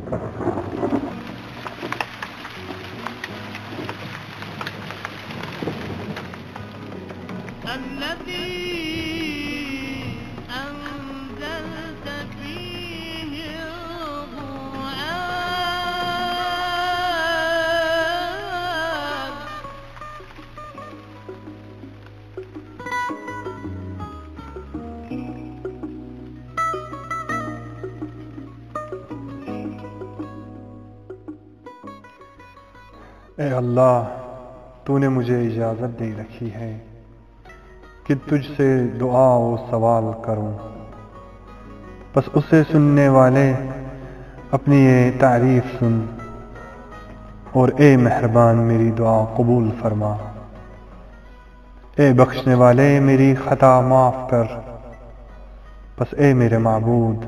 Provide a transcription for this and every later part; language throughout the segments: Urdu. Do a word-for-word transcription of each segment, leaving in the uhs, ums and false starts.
اے اللہ، تو نے مجھے اجازت دے رکھی ہے کہ تجھ سے دعا و سوال کروں، بس اسے سننے والے اپنی یہ تعریف سن، اور اے مہربان میری دعا قبول فرما۔ اے بخشنے والے میری خطا معاف کر، بس اے میرے معبود،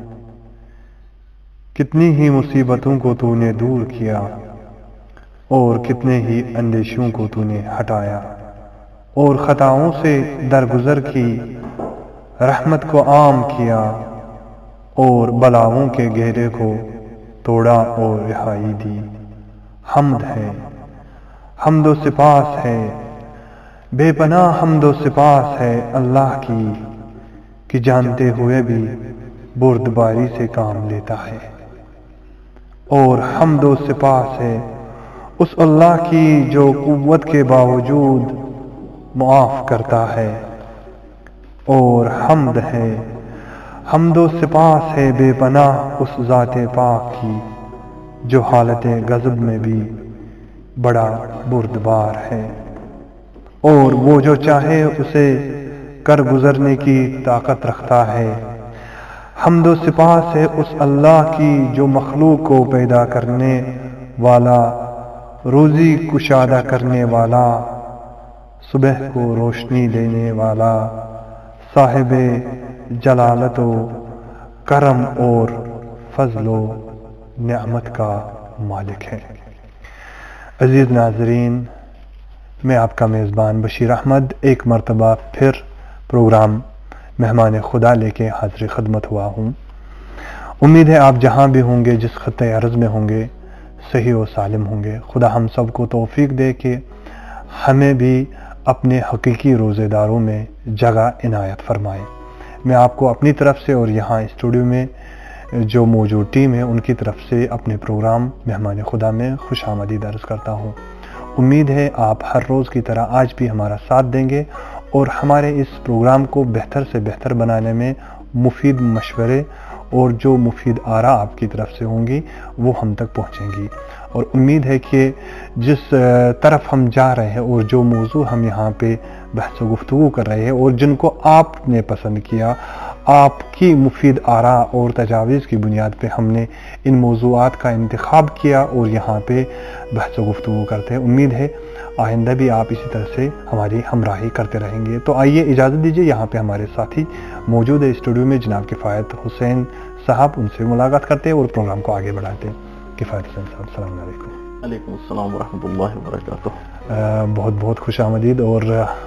کتنی ہی مصیبتوں کو تو نے دور کیا اور کتنے ہی اندیشوں کو تو نے ہٹایا، اور خطاؤں سے درگزر کی، رحمت کو عام کیا، اور بلاؤں کے گھیرے کو توڑا اور رہائی دی۔ حمد ہے، حمد و سپاس ہے، بے پناہ حمد و سپاس ہے اللہ کی، کہ جانتے ہوئے بھی بردباری سے کام لیتا ہے۔ اور حمد و سپاس ہے اس اللہ کی جو قوت کے باوجود معاف کرتا ہے۔ اور حمد ہے، حمد و سپاس ہے بے پناہ اس ذات پاک کی، جو حالت غضب میں بھی بڑا بردبار ہے، اور وہ جو چاہے اسے کر گزرنے کی طاقت رکھتا ہے۔ حمد و سپاس ہے اس اللہ کی جو مخلوق کو پیدا کرنے والا، روزی کشادہ کرنے والا، صبح کو روشنی دینے والا، صاحب جلالت و کرم اور فضل و نعمت کا مالک ہے۔ عزیز ناظرین، میں آپ کا میزبان بشیر احمد ایک مرتبہ پھر پروگرام مہمان خدا لے کے حاضر خدمت ہوا ہوں۔ امید ہے آپ جہاں بھی ہوں گے، جس خطۂ عرض میں ہوں گے، صحیح و سالم ہوں گے۔ خدا ہم سب کو توفیق دے کہ ہمیں بھی اپنے حقیقی روزے داروں میں جگہ عنایت فرمائے۔ میں آپ کو اپنی طرف سے اور یہاں اسٹوڈیو میں جو موجود ٹیم ہے ان کی طرف سے اپنے پروگرام مہمان خدا میں خوش آمدید عرض کرتا ہوں۔ امید ہے آپ ہر روز کی طرح آج بھی ہمارا ساتھ دیں گے اور ہمارے اس پروگرام کو بہتر سے بہتر بنانے میں مفید مشورے اور جو مفید آراء آپ کی طرف سے ہوں گی وہ ہم تک پہنچیں گی۔ اور امید ہے کہ جس طرف ہم جا رہے ہیں اور جو موضوع ہم یہاں پہ بحث و گفتگو کر رہے ہیں اور جن کو آپ نے پسند کیا، آپ کی مفید آراء اور تجاویز کی بنیاد پہ ہم نے ان موضوعات کا انتخاب کیا اور یہاں پہ بحث و گفتگو کرتے ہیں۔ امید ہے آئندہ بھی آپ اسی طرح سے ہماری ہمراہی کرتے رہیں گے۔ تو آئیے اجازت دیجیے، یہاں پہ ہمارے ساتھی موجود ہے اسٹوڈیو میں، جناب کفایت حسین صاحب، ان سے ملاقات کرتے ہیں اور پروگرام کو آگے بڑھاتے ہیں۔ کفایت حسین صاحب، السلام علیکم۔ علیکم السلام ورحمۃ اللہ وبرکاتہ۔ بہت بہت خوش آمدید اور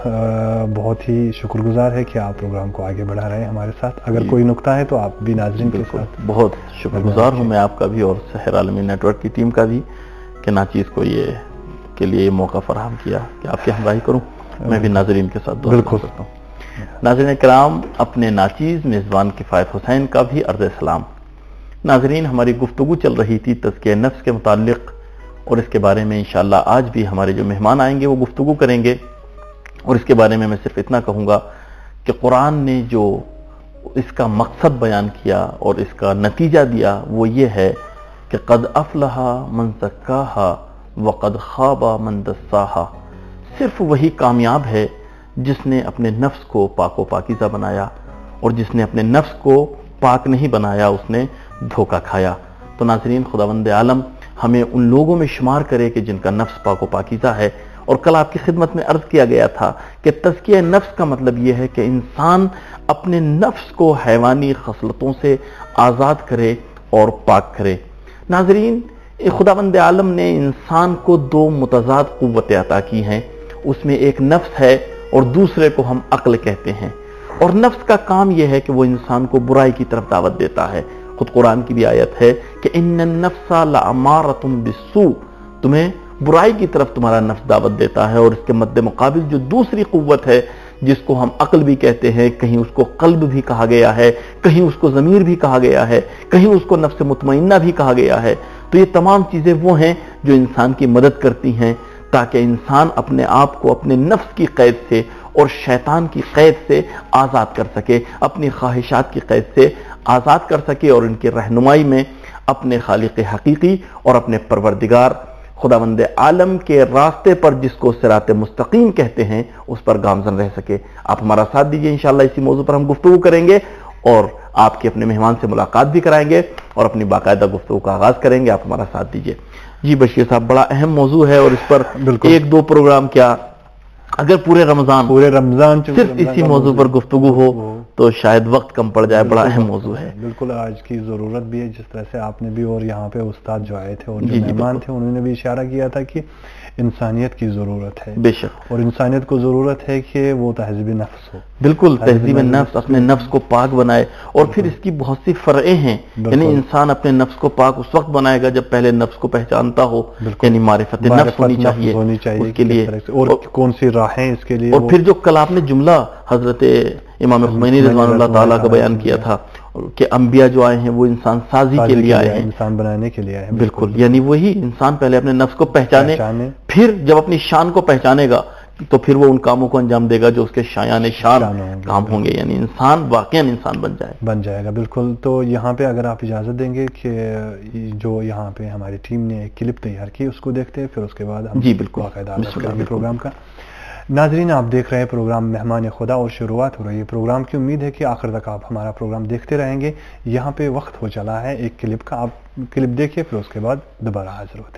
بہت ہی شکر گزار ہے کہ آپ پروگرام کو آگے بڑھا رہے ہیں ہمارے ساتھ۔ اگر کوئی نکتہ ہے تو آپ بھی ناظرین کے ساتھ۔ بہت شکر گزار ہوں میں آپ کا بھی اور سحر عالمی نیٹ ورک کی ٹیم کا بھی کہ ناچیز کو یہ کے لیے یہ موقع فراہم کیا کہ آپ کی ہمراہی کروں، میں بھی ناظرین کے ساتھ دعا کر سکتا ہوں۔ ناظرین کرام، اپنے ناچیز میزبان کفایت حسین کا بھی عرض سلام۔ ناظرین، ہماری گفتگو چل رہی تھی تزکیہ نفس کے متعلق، اور اس کے بارے میں انشاءاللہ آج بھی ہمارے جو مہمان آئیں گے وہ گفتگو کریں گے، اور اس کے بارے میں میں صرف اتنا کہوں گا کہ قرآن نے جو اس کا مقصد بیان کیا اور اس کا نتیجہ دیا وہ یہ ہے کہ قد افلح من زکاہا وقد خاب من دساہا۔ صرف وہی کامیاب ہے جس نے اپنے نفس کو پاک و پاکیزہ بنایا، اور جس نے اپنے نفس کو پاک نہیں بنایا اس نے دھوکہ کھایا۔ تو ناظرین، خداوند عالم ہمیں ان لوگوں میں شمار کرے کہ جن کا نفس پاک و پاکیزہ ہے۔ اور کل آپ کی خدمت میں عرض کیا گیا تھا کہ تزکیہ نفس کا مطلب یہ ہے کہ انسان اپنے نفس کو حیوانی خصلتوں سے آزاد کرے اور پاک کرے۔ ناظرین، خداوند عالم نے انسان کو دو متضاد قوتیں عطا کی ہیں، اس میں ایک نفس ہے اور دوسرے کو ہم عقل کہتے ہیں۔ اور نفس کا کام یہ ہے کہ وہ انسان کو برائی کی طرف دعوت دیتا ہے۔ خود قرآن کی بھی آیت ہے کہ ان النفس لامارۃ بالسوء، تمہیں برائی کی طرف تمہارا نفس دعوت دیتا ہے، اور اس کے مد مقابل جو دوسری قوت ہے جس کو ہم عقل بھی کہتے ہیں، کہیں اس کو قلب بھی کہا گیا ہے، کہیں اس کو ضمیر بھی کہا گیا ہے، کہیں اس کو نفس مطمئنہ بھی کہا گیا ہے، تو یہ تمام چیزیں وہ ہیں جو انسان کی مدد کرتی ہیں تاکہ انسان اپنے آپ کو اپنے نفس کی قید سے اور شیطان کی قید سے آزاد کر سکے، اپنی خواہشات کی قید سے آزاد کر سکے، اور ان کی رہنمائی میں اپنے خالق حقیقی اور اپنے پروردگار خداوند عالم کے راستے پر، جس کو صراط مستقیم کہتے ہیں، اس پر گامزن رہ سکے۔ آپ ہمارا ساتھ دیجئے، انشاءاللہ اسی موضوع پر ہم گفتگو کریں گے اور آپ کے اپنے مہمان سے ملاقات بھی کرائیں گے اور اپنی باقاعدہ گفتگو کا آغاز کریں گے۔ آپ ہمارا ساتھ دیجئے۔ جی بشیر صاحب، بڑا اہم موضوع ہے اور اس پر ایک دو پروگرام کیا اگر پورے رمضان پورے رمضان صرف اسی موضوع پر گفتگو ہو تو شاید وقت کم پڑ جائے، بڑا اہم موضوع ہے۔ بالکل آج کی ضرورت بھی ہے، جس طرح سے آپ نے بھی اور یہاں پہ استاد جو آئے تھے اور جو مہمان تھے انہوں نے بھی اشارہ کیا تھا کہ انسانیت کی ضرورت ہے، بے شک، اور انسانیت کو ضرورت ہے کہ وہ تہذیب نفس ہو، بالکل تہذیب نفس، اپنے نفس کو پاک بنائے، اور پھر اس کی بہت سی فرعیں ہیں، یعنی انسان اپنے نفس کو پاک اس وقت بنائے گا جب پہلے نفس کو پہچانتا ہو، یعنی معرفت نفس ہونی چاہیے اس کے لیے، اور کون سی راہیں اس کے لیے، اور پھر جو کل آپ نے جملہ حضرت امام خمینی رضوان اللہ تعالیٰ کا بیان کیا تھا کہ انبیاء جو آئے ہیں وہ انسان سازی کے لیے آئے ہیں، انسان بنانے کے لیے آئے ہیں، بالکل، یعنی وہی انسان پہلے اپنے نفس کو پہچانے، پھر جب اپنی شان کو پہچانے گا تو پھر وہ ان کاموں کو انجام دے گا جو اس کے شایان شان کام ہوں گے، یعنی انسان واقعا انسان بن جائے بن جائے گا بالکل۔ تو یہاں پہ اگر آپ اجازت دیں گے کہ جو یہاں پہ ہماری ٹیم نے ایک کلپ تیار کی اس کو دیکھتے ہیں، پھر اس کے بعد ہم جی بالکل باقاعدہ کریں گے پروگرام کا۔ ناظرین، آپ دیکھ رہے ہیں پروگرام مہمان خدا اور شروعات ہو رہی ہے پروگرام کی، امید ہے کہ آخر تک آپ ہمارا پروگرام دیکھتے رہیں گے۔ یہاں پہ وقت ہو چلا ہے ایک کلپ کا، آپ کلپ دیکھیے پھر اس کے بعد دوبارہ حاضر ہوتے ہیں۔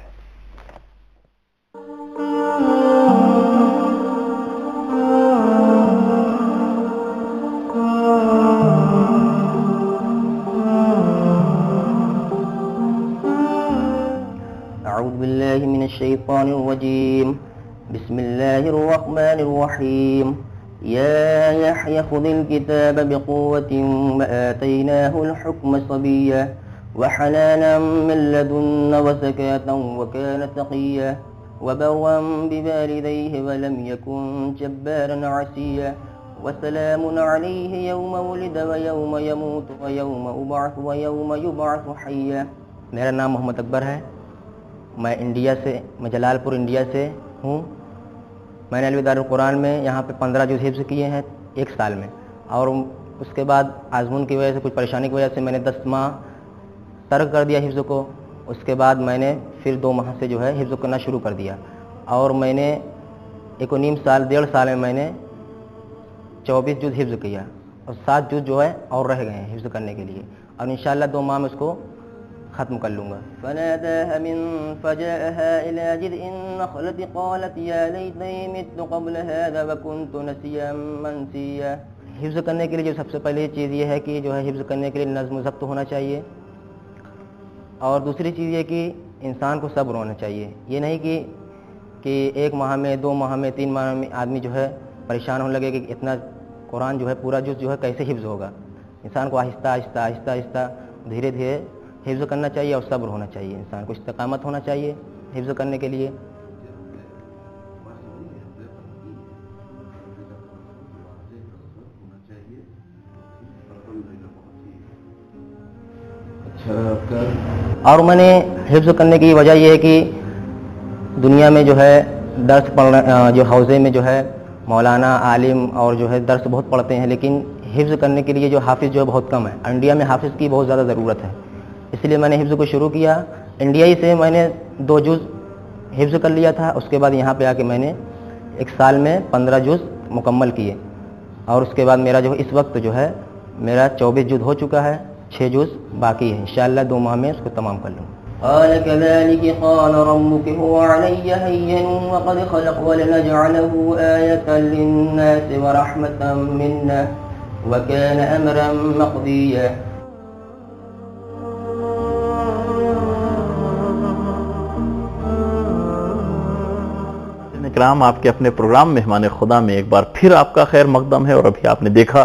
اعوذ باللہ من الشیطان الرجیم، بسم اللہ الرحمن الرحیم، یا یحیی خذ الکتاب بقوة وآتیناہ الحکم صبیا وحنانا من لدنا وزکاة وکان تقیا وبرا بوالدیہ ولم یکن جبارا عصیا وسلام علیہ یوم ولد ویوم یموت ویوم ابعث ویوم یبعث حیا۔ میرا نام محمد اکبر ہے، میں انڈیا سے میں جلال پور انڈیا سے ہوں۔ میں نے الوداع القرآن میں یہاں پہ پندرہ جز حفظ کیے ہیں ایک سال میں، اور اس کے بعد آزمون کی وجہ سے کچھ پریشانی کی وجہ سے میں نے دس ماہ ترک کر دیا حفظ کو۔ اس کے بعد میں نے پھر دو ماہ سے جو ہے حفظ کرنا شروع کر دیا، اور میں نے ایک و نیم سال ڈیڑھ سال میں میں نے چوبیس جز حفظ کیا، اور سات جز جو ہے اور رہ گئے ہیں حفظ کرنے کے لیے، اور انشاءاللہ دو ماہ میں اس کو ختم کر لوں گا۔ فناداها من فجاءها الى جذع النخلة قالت يا ليتني مت قبل هذا وكنت نسيا منسيا۔ حفظ کرنے کے لیے جو سب سے پہلی چیز یہ ہے کہ جو ہے حفظ کرنے کے لیے نظم و ضبط ہونا چاہیے، اور دوسری چیز یہ کہ انسان کو صبر ہونا چاہیے۔ یہ نہیں کہ کہ ایک ماہ میں، دو ماہ میں، تین ماہ میں آدمی جو ہے پریشان ہونے لگے کہ اتنا قرآن جو ہے پورا جز جو ہے کیسے حفظ ہوگا۔ انسان کو آہستہ آہستہ آہستہ آہستہ دھیرے دھیرے حفظ کرنا چاہیے، اور صبر ہونا چاہیے، انسان کو استقامت ہونا چاہیے حفظ کرنے کے لیے۔ اور میں نے حفظ کرنے کی وجہ یہ ہے کہ دنیا میں جو ہے درس پڑھنا، جو حوزے میں جو ہے مولانا عالم اور جو ہے درس بہت پڑھتے ہیں، لیکن حفظ کرنے کے لیے جو حافظ جو ہے بہت کم ہے۔ انڈیا میں حافظ کی بہت زیادہ ضرورت ہے، اس لیے میں نے حفظ کو شروع کیا۔ انڈیا ہی سے میں نے دو جز حفظ کر لیا تھا، اس کے بعد یہاں پہ آ کے میں نے ایک سال میں پندرہ جز مکمل کیے، اور اس کے بعد میرا جو اس وقت جو ہے میرا چوبیس جز ہو چکا ہے، چھ جز باقی ہے، انشاءاللہ دو ماہ میں اس کو تمام کر لوں گا۔ قال كذلك قال ربك هو علي هين وقد خلق ولنجعله آية للناس ورحمة منا وكان أمرا مقضيا۔ کرام، آپ کے اپنے پروگرام مہمان خدا میں ایک بار پھر آپ کا خیر مقدم ہے، اور ابھی آپ نے دیکھا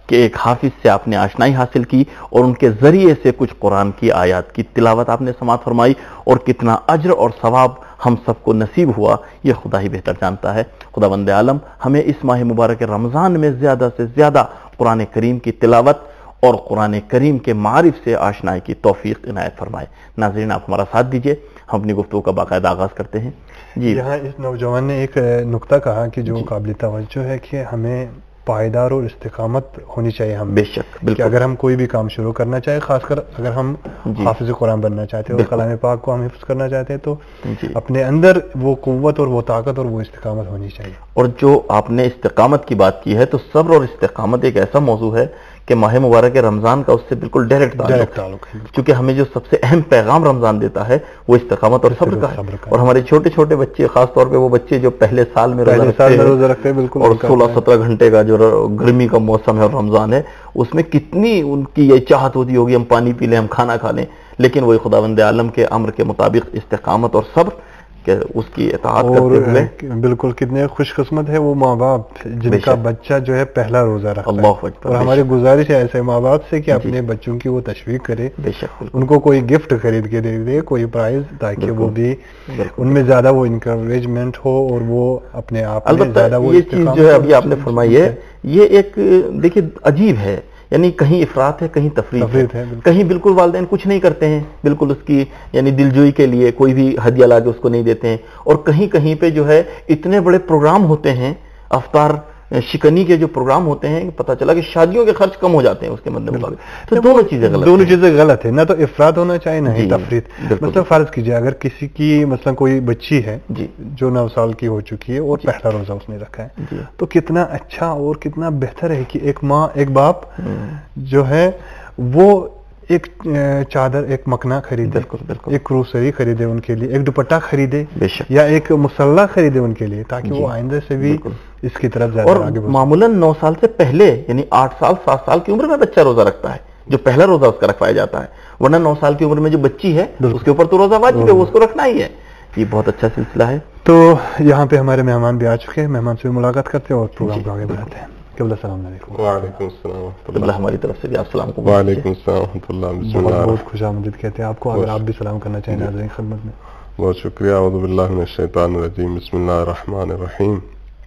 کہ ایک حافظ سے آپ نے آشنائی حاصل کی اور ان کے ذریعے سے کچھ قرآن کی آیات کی تلاوت آپ نے سماعت فرمائی، اور کتنا اجر اور ثواب ہم سب کو نصیب ہوا یہ خدا ہی بہتر جانتا ہے۔ خداوند عالم ہمیں اس ماہ مبارک رمضان میں زیادہ سے زیادہ قرآن کریم کی تلاوت اور قرآن کریم کے معارف سے آشنائی کی توفیق عنایت فرمائے۔ ناظرین آپ ہمارا ساتھ دیجئے، ہم اپنی گفتگو کا باقاعدہ آغاز کرتے ہیں۔ جی یہاں اس نوجوان نے ایک نقطہ کہا کہ جو قابل توجہ ہے کہ ہمیں پائیدار اور استقامت ہونی چاہیے ہم بے شک کہ بالکل، اگر ہم کوئی بھی کام شروع کرنا چاہے، خاص کر اگر ہم جی حافظ قرآن بننا چاہتے ہیں اور کلام پاک کو ہم حفظ کرنا چاہتے ہیں، تو جی، اپنے اندر وہ قوت اور وہ طاقت اور وہ استقامت ہونی چاہیے۔ اور جو آپ نے استقامت کی بات کی ہے تو صبر اور استقامت ایک ایسا موضوع ہے کہ ماہ مبارک رمضان کا اس سے بالکل ڈائریکٹ تعلق ڈائریکٹ ہے، تعلق ہے، کیونکہ ہمیں جو سب سے اہم پیغام رمضان دیتا ہے وہ استقامت اور صبر کا ہے۔ صبر کا ہے۔ اور ہمارے چھوٹے چھوٹے بچے، خاص طور پہ وہ بچے جو پہلے سال میں روزہ پہلے سال رکھتے میں ہیں روزہ رکھتے ہیں، بالکل اور ان کا سولہ سترہ گھنٹے کا جو گرمی کا موسم ہے اور رمضان ہے، اس میں کتنی ان کی یہ چاہت ہوتی ہوگی ہم پانی پی لیں، ہم کھانا کھا لیں، لیکن وہی خداوند عالم کے امر کے مطابق استقامت اور صبر کہ اس کی اطاعت اور کرتے ہوئے بالکل کتنے خوش قسمت ہے وہ ماں باپ جن بے کا شک۔ بچہ جو ہے پہلا روزہ رکھتا ہے۔ اللہ اکبر، اور بے ہماری شک، گزارش ہے ایسے ماں باپ سے کہ اپنے بچوں کی وہ تشویق کرے، بے شک بالکل ان کو کوئی گفٹ خرید کے دے دے، کوئی پرائز، تاکہ بالکل، وہ بھی بالکل۔ ان میں زیادہ وہ انکریجمنٹ ہو اور وہ اپنے آپ میں البتہ زیادہ وہ یہ چیز استقامت جو ہے اور ابھی آپ نے فرمائی ہے یہ ایک دیکھیے عجیب ہے، یعنی کہیں افراط ہے، کہیں تفریط ہے، تفریط ہے، بالکل۔ کہیں بالکل والدین کچھ نہیں کرتے ہیں، بالکل اس کی یعنی دلجوئی کے لیے کوئی بھی ہدیہ لا کے اس کو نہیں دیتے ہیں، اور کہیں کہیں پہ جو ہے اتنے بڑے پروگرام ہوتے ہیں، افطار شکنی کے جو پروگرام ہوتے ہیں، پتہ چلا کہ شادیوں کے خرچ کم ہو جاتے ہیں اس کے مد نظر، تو دونوں چیزیں غلط دونوں ہیں۔ چیزیں غلط ہے، نہ تو افراط ہونا چاہیے نہ ہی جی، تفریط۔ بالکل۔ مثلا فرض کیجئے اگر کسی کی مثلا کوئی بچی ہے جی جو نو سال کی ہو چکی ہے اور پہلا روزہ اس نے رکھا ہے، جی تو کتنا اچھا اور کتنا بہتر ہے کہ ایک ماں ایک باپ ہم، جو ہے وہ ایک چادر، ایک مکنا خریدے، بالکل بالکل ایک کروسری خریدے ان کے لیے، ایک دوپٹہ خریدے، بے شک، یا ایک مسلح خریدے ان کے لیے، تاکہ جی، وہ آئندہ سے بھی بالکل۔ اس کی طرف زیادہ اور آگے بڑھ معمولاً نو سال سے پہلے یعنی آٹھ سال سات سال کی عمر میں بچہ روزہ رکھتا ہے، جو پہلا روزہ اس کا رکھوایا جاتا ہے، ورنہ نو سال کی عمر میں جو بچی ہے اس کے اوپر تو روزہ واجب ہے، وہ اس کو رکھنا ہی ہے۔ یہ بہت اچھا سلسلہ ہے۔ تو یہاں پہ ہمارے مہمان بھی آ چکے ہیں، مہمان سے بھی ملاقات کرتے ہیں اور پروگرام کو آگے بڑھاتے ہیں۔ قبلہ السلام علیکم۔ وعلیکم السلام ورحمۃ قبلہ اللہ۔ ہماری طرف سے بھی آپ سلام کو وعلیکم السلام ورحمۃ اللہ۔ بسم بہت اللہ بہت خوش آمدید کہتے ہیں آپ کو، اگر آپ بھی سلام کرنا چاہیں ناظرین کی خدمت میں۔ بہت شکریہ۔ اعوذ باللہ من الشیطان الرجیم، بسم اللہ الرحمن الرحیم۔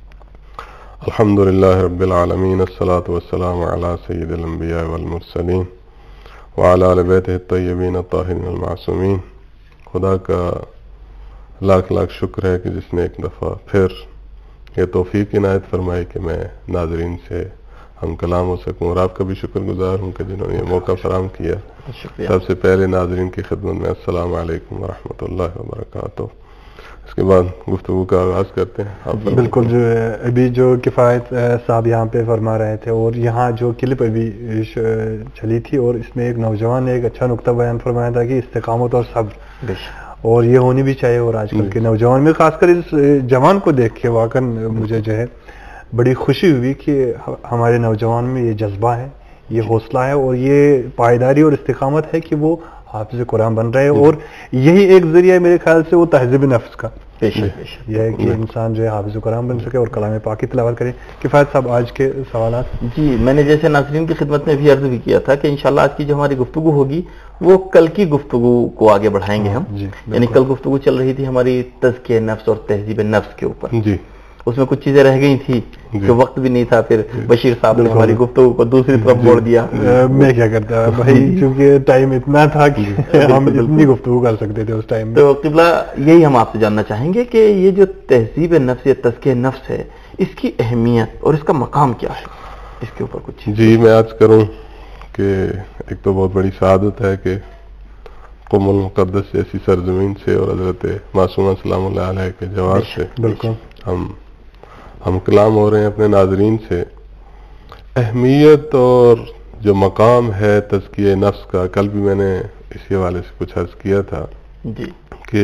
الحمد للہ رب العالمین، الصلاۃ والسلام علی سید الانبیاء والمرسلین وعلی آل بیتہ الطیبین الطاہرین المعصومین۔ خدا کا لاکھ لاکھ شکر ہے کہ جس نے ایک دفعہ پھر یہ توفیق عنایت فرمائی کہ میں ناظرین سے ہم کلام ہو سکوں، اور آپ کا بھی شکر گزار ہوں کہ جنہوں نے یہ موقع فراہم کیا۔ شکریہ۔ سب سے پہلے ناظرین کی خدمت میں السلام علیکم ورحمۃ اللہ وبرکاتہ۔ اس کے بعد گفتگو کا آغاز کرتے ہیں۔ آپ فرمائیں۔ بالکل، جو ہے ابھی جو کفایت صاحب یہاں پہ فرما رہے تھے، اور یہاں جو کلپ ابھی چلی تھی، اور اس میں ایک نوجوان نے ایک اچھا نقطہ بیان فرمایا تھا کہ استقامت اور صبر، بے شک، اور یہ ہونی بھی چاہیے۔ اور آج کل کے نوجوان میں خاص کر اس جوان کو دیکھ کے واقعا مجھے جو ہے بڑی خوشی ہوئی کہ ہمارے نوجوان میں یہ جذبہ ہے، یہ حوصلہ ہے، اور یہ پائیداری اور استقامت ہے کہ وہ حافظ قرآن بن رہے ہیں، اور یہی ایک ذریعہ ہے میرے خیال سے وہ تہذیب نفس کا، بے شک، بے شک۔ یہ ہے کہ انسان جو ہے حافظ قرآن بن سکے اور کلام پاک کی تلاوت کرے۔ کفایت صاحب آج کے سوالات۔ جی، میں نے جیسے ناظرین کی خدمت میں بھی عرض بھی کیا تھا کہ انشاءاللہ آج کی جو ہماری گفتگو ہوگی وہ کل کی گفتگو کو آگے بڑھائیں گے ہم، جی، یعنی کل گفتگو چل رہی تھی ہماری تزکیہ نفس اور تہذیب نفس کے اوپر، جی اس میں کچھ چیزیں رہ گئی تھی جی۔ کہ وقت بھی نہیں تھا، پھر بشیر صاحب نے ہماری گفتگو کو دوسری طرف موڑ دیا۔ میں کیا کرتا بھائی، چونکہ ٹائم اتنا تھا کہ ہم اتنی گفتگو کر سکتے تھے اس ٹائم میں۔ تو قبلہ یہی ہم آپ سے جاننا چاہیں گے کہ یہ جو تہذیب نفس یا تزکیہ نفس ہے، اس کی اہمیت اور اس کا مقام کیا ہے، اس کے اوپر کچھ چیز۔ جی میں عرض کروں کہ ایک تو بہت بڑی سعادت ہے کہ قم المقدس جیسی سرزمین سے اور حضرت معصومہ سلام اللہ علیہ کے جواب سے بالکل ہم ہم کلام ہو رہے ہیں اپنے ناظرین سے۔ اہمیت اور جو مقام ہے تزکیہ نفس کا، کل بھی میں نے اسی حوالے سے کچھ عرض کیا تھا جی کہ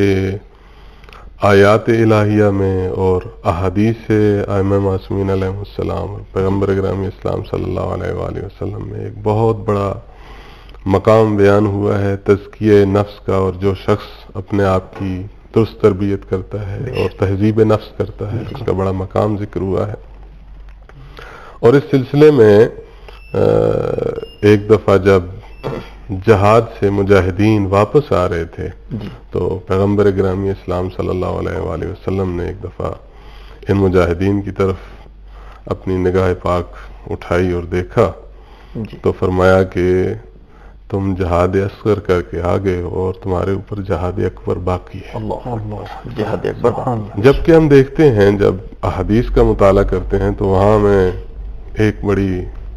آیات الہیہ میں اور احادیث ائمہ معصومین علیہ السلام اور پیغمبر گرامی اسلام صلی اللہ علیہ وآلہ وسلم میں ایک بہت بڑا مقام بیان ہوا ہے تزکیہ نفس کا، اور جو شخص اپنے آپ کی درست تربیت کرتا ہے اور تہذیب نفس کرتا ہے اس کا بڑا مقام ذکر ہوا ہے۔ اور اس سلسلے میں ایک دفعہ جب جہاد سے مجاہدین واپس آ رہے تھے تو پیغمبر گرامی اسلام صلی اللہ علیہ وآلہ وسلم نے ایک دفعہ ان مجاہدین کی طرف اپنی نگاہ پاک اٹھائی اور دیکھا تو فرمایا کہ تم جہاد اصغر کر کے آ گئے ہو اور تمہارے اوپر جہاد اکبر باقی ہے. اللہ اللہ جہاد اکبر. جبکہ ہم دیکھتے ہیں جب احادیث کا مطالعہ کرتے ہیں تو وہاں میں ایک بڑی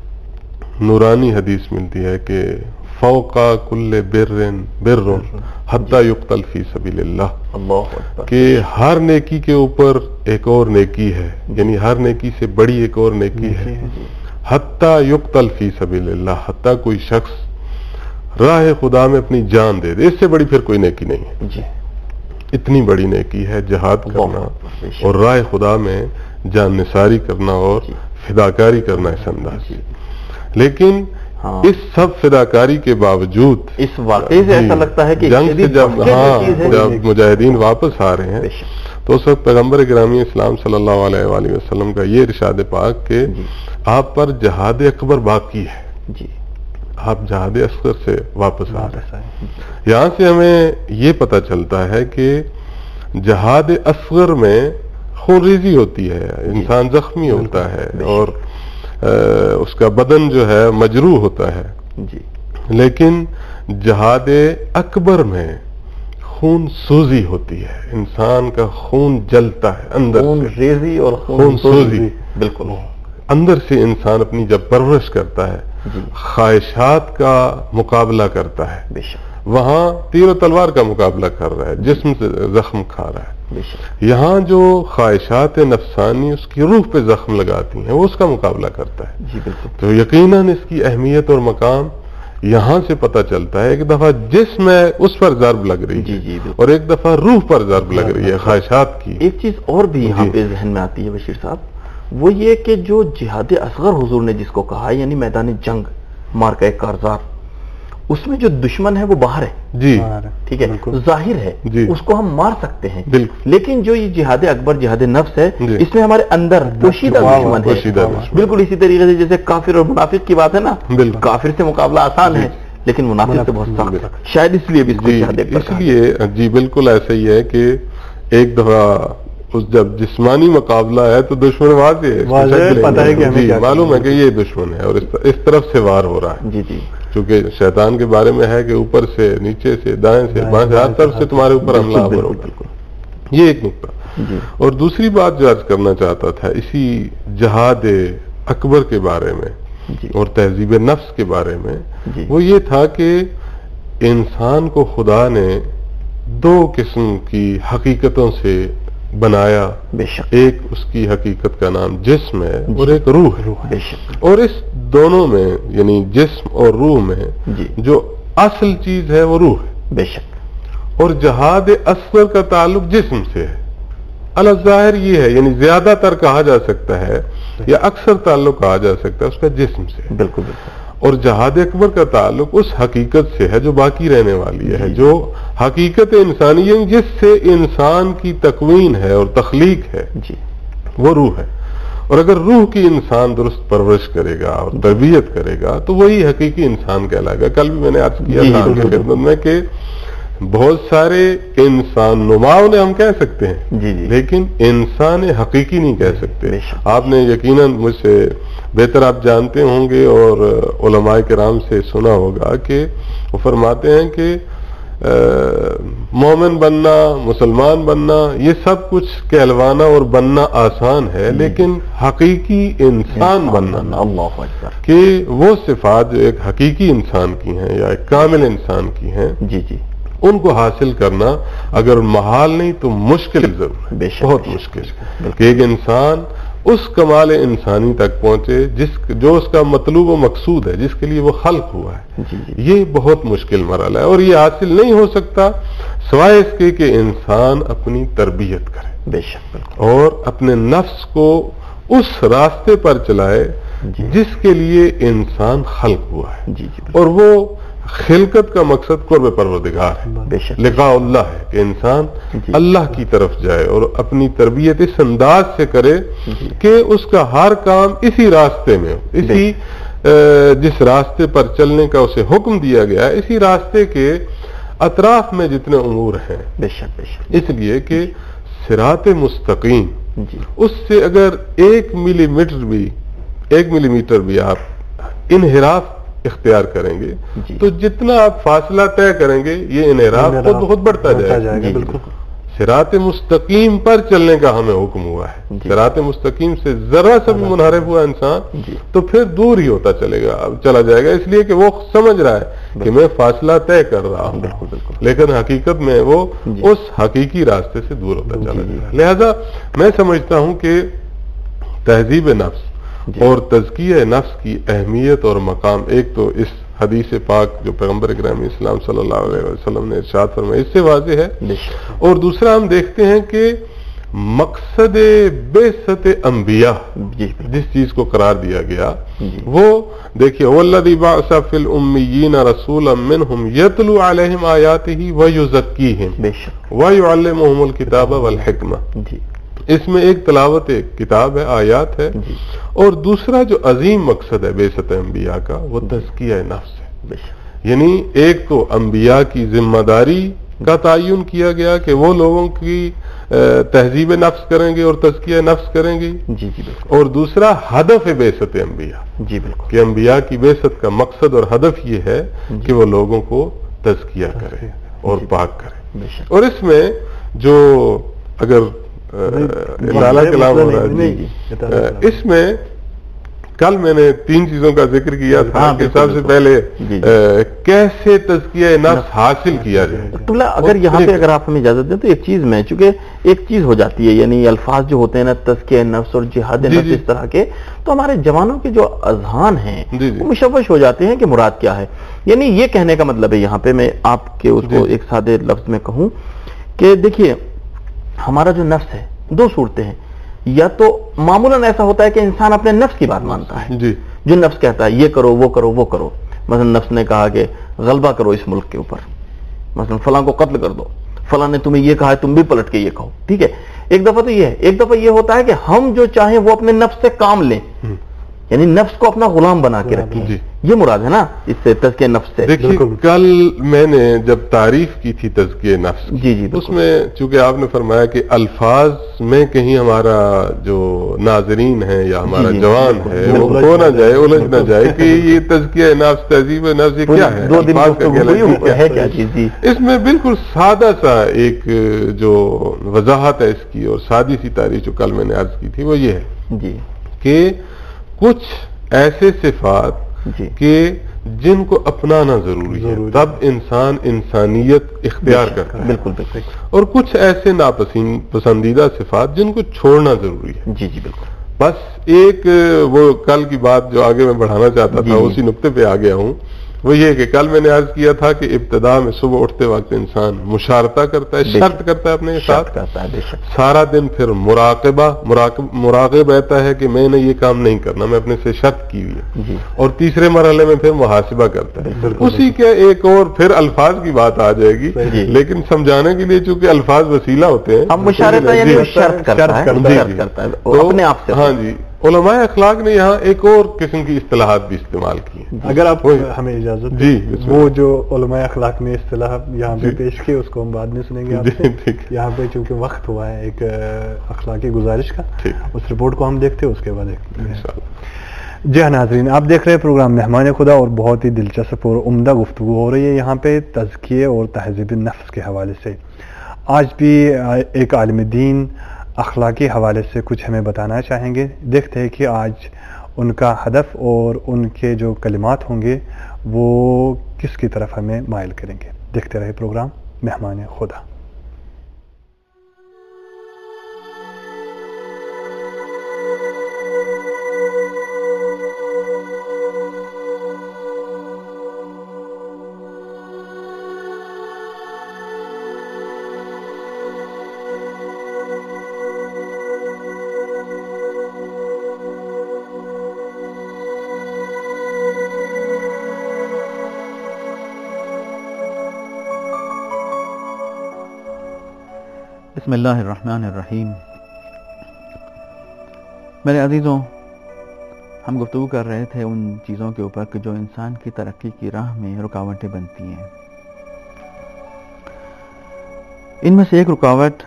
نورانی حدیث ملتی ہے کہ فوق کل بر بر حتی یقتل فی سبیل اللہ. اللہ اکبر. کہ ہر نیکی کے اوپر ایک اور نیکی ہے، یعنی ہر نیکی سے بڑی ایک اور نیکی ہے. حتی یقتل فی سبیل اللہ، حتی کوئی شخص راہ خدا میں اپنی جان دے دے، اس سے بڑی پھر کوئی نیکی نہیں ہے. جی اتنی بڑی نیکی ہے جہاد کرنا اور راہ خدا میں جان نثاری کرنا اور فداکاری کرنا اس انداز. لیکن اس سب فداکاری کے باوجود اس واقعے سے ایسا لگتا ہے کہ جنگ سے جب ہاں جب مجاہدین واپس آ رہے ہیں تو اس وقت پیغمبر گرامی اسلام صلی اللہ علیہ وآلہ وسلم کا یہ ارشاد پاک کہ آپ پر جہاد اکبر باقی ہے. جی آپ جہاد اصغر سے واپس آ رہے ہیں. یہاں سے ہمیں یہ پتہ چلتا ہے کہ جہاد اصغر میں خون ریزی ہوتی ہے، انسان زخمی ہوتا ہے اور اس کا بدن جو ہے مجروح ہوتا ہے. جی لیکن جہاد اکبر میں خون سوزی ہوتی ہے، انسان کا خون جلتا ہے اندر خون سے. ریزی اور خون سوزی بالکل اندر سے انسان اپنی جب پرورش کرتا ہے، جی خواہشات کا مقابلہ کرتا ہے، بے شک وہاں تیر و تلوار کا مقابلہ کر رہا ہے، جسم سے زخم کھا رہا ہے. بے شک. یہاں جو خواہشات نفسانی اس کی روح پہ زخم لگاتی ہیں وہ اس کا مقابلہ کرتا ہے. جی بالکل. تو یقیناً اس کی اہمیت اور مقام یہاں سے پتہ چلتا ہے. ایک دفعہ جسم ہے اس پر ضرب لگ رہی جی ہے جی بالکل. اور ایک دفعہ روح پر ضرب لگ رہی ہے خواہشات کی. ایک چیز اور بھی یہاں پہ ذہن میں آتی ہے بشیر صاحب، وہ یہ کہ جو جہاد اصغر حضور نے جس کو کہا یعنی میدان جنگ مارکہ کارزار، اس میں جو دشمن ہے وہ باہر ہے. جی ٹھیک ہے، ظاہر ہے، جی اس کو ہم مار سکتے ہیں. بالکل. لیکن جو یہ جہاد اکبر جہاد نفس ہے جی. اس میں ہمارے اندر پوشیدہ دشمن ہے. پوشیدہ دشمن. بالکل اسی طریقے سے جیسے کافر اور منافق کی بات ہے نا، بالکل. کافر سے مقابلہ آسان ہے لیکن منافق سے بہت سخت، شاید اس لیے بھی اس کو جی جہاد اکبر اس لیے جی بالکل ایسا ہی ہے کہ ایک دفعہ اس جب جسمانی مقابلہ ہے تو دشمن واضح ہے، جی معلوم ہے کہ یہ دشمن ہے اور اس طرف سے وار ہو رہا ہے. جی جی چونکہ شیطان کے بارے میں ہے کہ اوپر سے نیچے سے دائیں سے بائیں سے ہر طرف سے تمہارے اوپر حملہ آور ہوگا. یہ ایک نقطہ. جی. اور دوسری بات جو عرض کرنا چاہتا تھا اسی جہاد اکبر کے بارے میں جی. اور تہذیب نفس کے بارے میں جی. وہ یہ تھا کہ انسان کو خدا نے دو قسم کی حقیقتوں سے بنایا. بے شک. ایک اس کی حقیقت کا نام جسم ہے اور ایک روح ہے. بے شک. اور اس دونوں میں یعنی جسم اور روح میں جی. جو اصل چیز ہے وہ روح ہے. بے شک. اور جہاد اصغر کا تعلق جسم سے ہے. الظاہر یہ ہے یعنی زیادہ تر کہا جا سکتا ہے یا اکثر تعلق کہا جا سکتا ہے اس کا جسم سے. بالکل بالکل. اور جہاد اکبر کا تعلق اس حقیقت سے ہے جو باقی رہنے والی ہے، جی. جو حقیقت انسانی ہے جس سے انسان کی تکوین ہے اور تخلیق ہے، جی. وہ روح ہے. اور اگر روح کی انسان درست پرورش کرے گا اور تربیت کرے گا تو وہی حقیقی انسان کہلائے گا. کل بھی میں نے عرض کیا تھا آپ کی خدمت میں کہ بہت سارے انسان نما انہیں ہم کہہ سکتے ہیں جی جی. لیکن انسان حقیقی نہیں کہہ سکتے. بے شک. آپ نے یقیناً مجھ سے بہتر آپ جانتے ہوں گے اور علماء کرام سے سنا ہوگا کہ وہ فرماتے ہیں کہ مومن بننا، مسلمان بننا یہ سب کچھ کہلوانا اور بننا آسان ہے، لیکن حقیقی انسان بننا اللہ اکبر کہ وہ صفات جو ایک حقیقی انسان کی ہیں یا ایک کامل انسان کی ہیں جی جی ان کو حاصل کرنا اگر محال نہیں تو مشکل ضرور ہے، بہت مشکل کہ ایک انسان اس کمال انسانی تک پہنچے جس جو اس کا مطلوب و مقصود ہے، جس کے لیے وہ خلق ہوا ہے. جی جی. یہ بہت مشکل مرحلہ ہے اور یہ حاصل نہیں ہو سکتا سوائے اس کے کہ انسان اپنی تربیت کرے. بے شک. اور اپنے نفس کو اس راستے پر چلائے جی. جس کے لیے انسان خلق ہوا ہے. جی جی. اور وہ خلقت کا مقصد قرب پروردگار ہے، بے شک. لقاء اللہ ہے کہ انسان جی. اللہ کی طرف جائے اور اپنی تربیت اس انداز سے کرے جی. کہ اس کا ہر کام اسی راستے میں ہو، اسی जिस रास्ते पर चलने का उसे हुक्म दिया गया है, इसी रास्ते के अतराफ में जितने उमूर हैं, बेशक बेशक, इसलिए कि सिरात मुस्तकीम, जी उससे अगर एक मिलीमीटर भी एक मिलीमीटर भी आप इनहिराफ इख्तियार करेंगे जी। तो जितना आप फासला तय करेंगे ये इनहिराफ खुद बहुत बढ़ता जाएगा। जी, बिल्कुल। सिरात मुस्तकीम पर चलने का हमें हुक्म हुआ है। जी। सिरात मुस्तकीम से जरा सा भी मुनहरिफ हुआ इंसान जी। तो फिर दूर ही होता चलेगा चला जाएगा, इसलिए कि वो समझ रहा है कि मैं फासला तय कर रहा हूं, बिल्कुल बिल्कुल, लेकिन हकीकत में वो जी। उस हकीकी रास्ते से दूर होता चला जी, जी। जाएगा। लिहाजा मैं समझता हूं कि तहजीब नफ्स जी। और तज़किया नफ्स की अहमियत और मकाम, एक तो इस हदीस पाक जो पैगंबर इकराम इस्लाम सल्लल्लाहु अलैहि वसल्लम ने इरशाद फरमाया इससे वाज़ेह है, बेशक, और दूसरा हम देखते हैं कि मकसद बेसत अंबिया जी बिल्कुल, जिस चीज को करार दिया गया जी। वो देखिए, वल्लज़ी बअसा फिल उम्मिय्यीन रसूलन मिनहुम यतलू अलैहिम आयातिही व युज़क्कीहिम बेशक, व युअल्लिमुहुमुल किताब वल हिकमा। जी इसमें एक तिलावत किताब है, आयात है, जी और दूसरा जो अजीम मकसद है बेसत अंबिया का वो तज़किया नफ्स है। बेशक, यानी एक तो अंबिया की जिम्मेदारी का तयन किया गया कि वो लोगों की तहजीब नफ्स करेंगे और तज़किया नफ्स करेंगे, जी जी बिल्कुल, और दूसरा हदफ बेसत अंबिया जी बिल्कुल, कि अंबिया की बेसत का मकसद और हदफ ये है कि वो लोगों को तज़किया करे और पाक करे। बेशक, और इसमें जो अगर लाला कलाम हो रहा है जी, इसमें कल मैंने तीन चीजों का जिक्र किया था हाँ, कि बिल्कुल, सबसे बिल्कुल। पहले जी, जी। आ, कैसे तज़किया नफ्स हासिल किया जाए। टुल्ला अगर यहाँ पे अगर आप हमें इजाजत दें तो एक चीज में, चूंकि एक चीज हो जाती है, यानी अल्फाज जो होते हैं ना, तज़किया नफ्स और जिहाद जी, नफ्स, जी। इस तरह के, तो हमारे जवानों के जो अजहान हैं जी, जी। वो मुशव्वश हो जाते हैं कि मुराद क्या है। यानी ये कहने का मतलब है यहाँ पे मैं आपके उसको जी। एक सादे लफ्ज में कहूँ कि देखिए, हमारा जो नफ्स है दो सूरतें हैं, या तो मामूलन ऐसा होता है कि इंसान अपने नफ्स की बात मानता है, जी जो नफ्स कहता है ये करो वो करो वो करो। मसलन नफ्स ने कहा कि गलबा करो इस मुल्क के ऊपर, मसलन फलां को कत्ल कर दो, फलां ने तुम्हें ये कहा है तुम भी पलट के ये कहो, ठीक है। एक दफा तो ये है, एक दफा ये होता है कि हम जो चाहें वो अपने नफ्स से काम लें, यानी नफ्स को अपना गुलाम बना के रखें, जी। ये मुराद है ना इससे, तज़किया नफ्स से। देखिए, कल मैंने जब तारीफ की थी तज़किया नफ्स की, जी जी बिल्कुल। उसमें चूंकि आपने फरमाया कि अल्फाज में कहीं हमारा जो नाजरीन है या हमारा जी, जी, जवान बिल्कुल, है वो बिल्कुल। खो ना जाए, उलझ ना जाए कि ये तज़किया नफ्स, तहजीब नफ्स ये क्या है, दो दिन अल्फाज का गुफ्तगू गैलरी हुई, क्या है क्या चीज जी। इसमें बिल्कुल सादा सा एक जो वजाहत है इसकी और सादी सी तारीफ जो कल मैंने अर्ज की थी वो ये है जी कि कुछ ऐसे सिफात जी कि जिनको अपनाना जरूरी है, जरूरी। तब इंसान इंसानियत इख्तियार करता है, बिल्कुल बिल्कुल, और कुछ ऐसे नापसंद पसंदीदा सिफात जिनको छोड़ना जरूरी है। जी जी बिल्कुल, बस एक वो कल की बात जो आगे मैं बढ़ाना चाहता जी, था जी। उसी नुक्ते पे आ गया हूँ, वो ये कि कल मैंने अर्ज किया था कि इब्तदा में सुबह उठते वक्त इंसान मुशारता करता है, बेशक। शर्त करता है अपने शर्त साथ, करता है, बेशक, सारा दिन फिर मुराकबा मुराकब मुराकब रहता है कि मैंने ये काम नहीं करना, मैं अपने से शर्त की हुई है, जी और तीसरे मरहले में फिर मुहासिबा करता है। उसी के एक और फिर अल्फाज की बात आ जाएगी, जी। लेकिन समझाने के लिए चूंकि अल्फाज वसीला होते हैं, हम मुशारता यानी वो जी, शर्त करता है, करता है। शर्त जी, करता है तो वो अपने आप से। हाँ जी, उलमाए अखलाक ने यहाँ एक और किस्म की इस्तिलाहात भी इस्तेमाल की हैं। अगर आप वही। हमें इजाजत जी, दें, बिस्मिल्लाह। वो जो उलमाए अखलाक ने इस्तिलाह यहाँ पे जी। पेश की उसको हम बाद में सुनेंगे जी, आपसे। ठीक है। यहाँ पे चूंकि वक्त हुआ है एक अ, अखलाकी गुजारिश का, ठीक। उस रिपोर्ट को हम देखते हैं, उसके बाद देखते हैं। इंशाअल्लाह। जी हाँ नाज़रीन, आप देख रहे हैं प्रोग्राम मेहमान खुदा, और बहुत ही दिलचस्प और उम्दा गुफ्तगू हो रही है यहाँ पे तज़किये और तहज़ीब नफ्स के हवाले से। आज भी एक आलिम दीन अखलाकी हवाले से कुछ हमें बताना चाहेंगे। देखते हैं कि आज उनका हदफ और उनके जो कलिमात होंगे वो किसकी तरफ हमें माइल करेंगे। देखते रहे प्रोग्राम मेहमान खुदा। बिस्मिल्लाहिर्रहमानिर्रहीम। मेरे अजीज़ों, ہم گفتگو کر رہے تھے ان چیزوں کے اوپر کہ جو انسان کی ترقی کی راہ میں رکاوٹیں بنتی ہیں. ان میں سے ایک رکاوٹ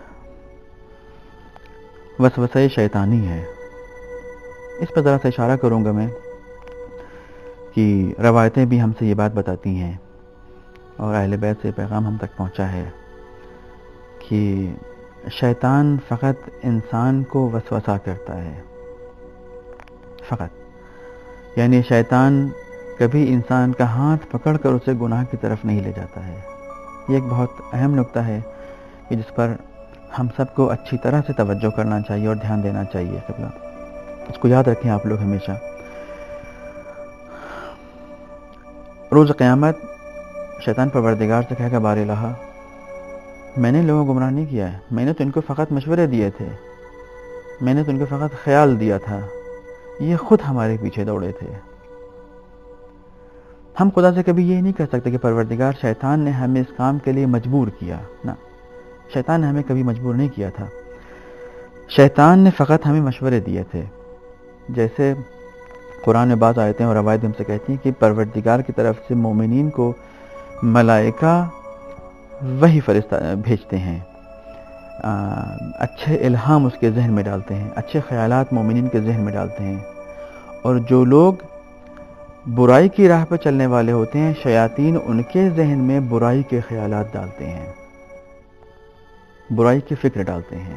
وسوسہ شیطانی ہے. اس پر ذرا سا اشارہ کروں گا میں کہ روایتیں بھی ہم سے یہ بات بتاتی ہیں اور اہل بیت سے پیغام ہم تک پہنچا ہے کہ شیطان فقط انسان کو وسوسہ کرتا ہے، فقط. یعنی شیطان کبھی انسان کا ہاتھ پکڑ کر اسے گناہ کی طرف نہیں لے جاتا ہے. یہ ایک بہت اہم نکتہ ہے کہ جس پر ہم سب کو اچھی طرح سے توجہ کرنا چاہیے اور دھیان دینا چاہیے. قبلہ اس کو یاد رکھیں آپ لوگ ہمیشہ. روز قیامت شیطان پروردگار سے کہے گا بار الہ، میں نے لوگوں کو گمراہ نہیں کیا ہے، میں نے تو ان کو فقط مشورے دیے تھے، میں نے تو ان کو فقط خیال دیا تھا، یہ خود ہمارے پیچھے دوڑے تھے. ہم خدا سے کبھی یہ نہیں کہہ سکتے کہ پروردگار شیطان نے ہمیں اس کام کے لیے مجبور کیا. نہ، شیطان نے ہمیں کبھی مجبور نہیں کیا تھا. شیطان نے فقط ہمیں مشورے دیے تھے. جیسے قرآن میں بعض آیتیں اور روایت ہم سے کہتی ہیں کہ پروردگار کی طرف سے مومنین کو ملائکہ وحی فرشتہ بھیجتے ہیں، اچھے الہام اس کے ذہن میں ڈالتے ہیں، اچھے خیالات مومنین کے ذہن میں ڈالتے ہیں. اور جو لوگ برائی کی راہ پہ چلنے والے ہوتے ہیں، شیاطین ان کے ذہن میں برائی کے خیالات ڈالتے ہیں، برائی کی فکر ڈالتے ہیں.